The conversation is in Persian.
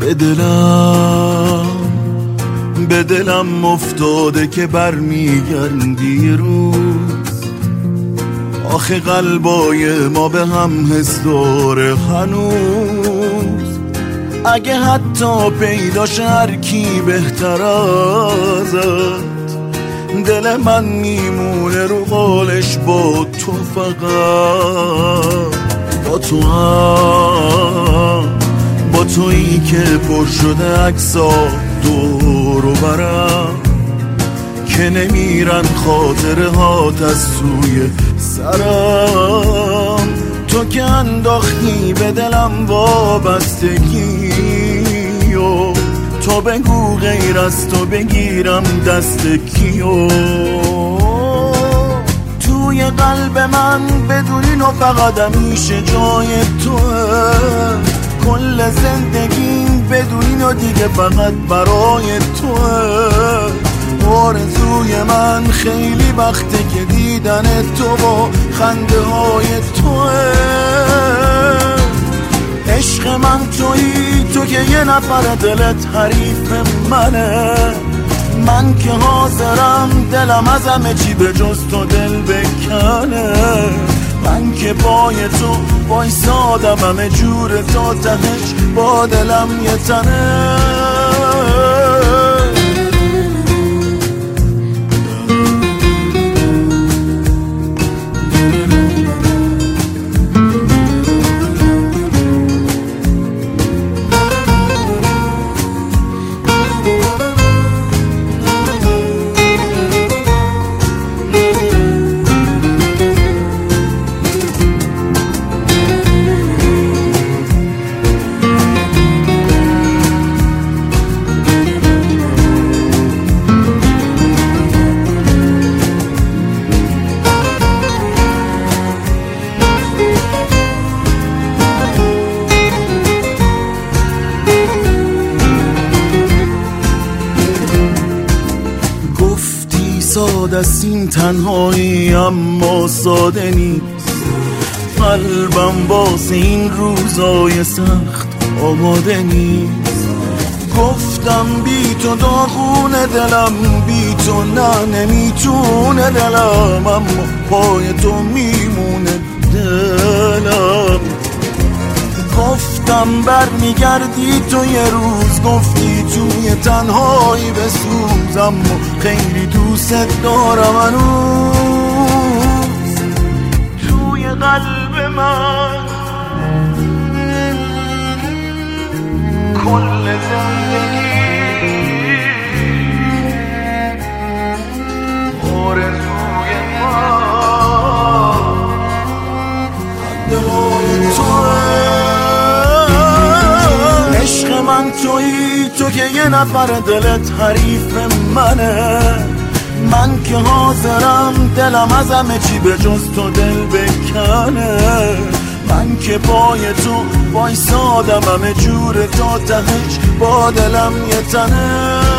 به دلم افتاده که برمیگردی روز. آخه قلبای ما به هم حس داره هنوز. اگه حتی پیداش هر کی بهتر ازت، دل من میمونه رو قالش با تو، فقط با تو هم، با تویی که پر شده عکسا دور و برم، که نمیرن خاطره هات از سوی سرم. تو که انداختی به دلم وابستگی و تو بگو غیر از تو بگیرم دست کیو. توی قلب من بدونین و فقط همیشه جای توه. کل زندگیم بدونین و دیگه فقط برای توه. آرزوی من خیلی وقته که دیدن تو با خنده های توه. عشق من تویی، تو که یه نفر دلت حریف منه. من که حاضرم دلم از همه چی به جز تو دل بکنه. من که پای تو وایسادم همه جور تا تهش با دلم یه تنه. ساده است این تنهایی اما ساده نیست. قلبم واسه این روزای سخت آماده نیست. گفتم بی تو داغونه دلم، بی تو نه نمیتونه دلم، اما پای تو میمونه دلم. گفتم برمیگردی تو یه روز، گفتی توی تنهایی بسوز، اما خیلی دوست دارم هنوز. توی قلب من کل زندگی آرزوی من خنده توه. عشق من تویی، تو که یه نفر دلت حریف منه. من که حاضرم دلم از همه چی به جز تو دل بکنه. من که پای تو وایسادم همه جور تا تهش با دلم یه تنه.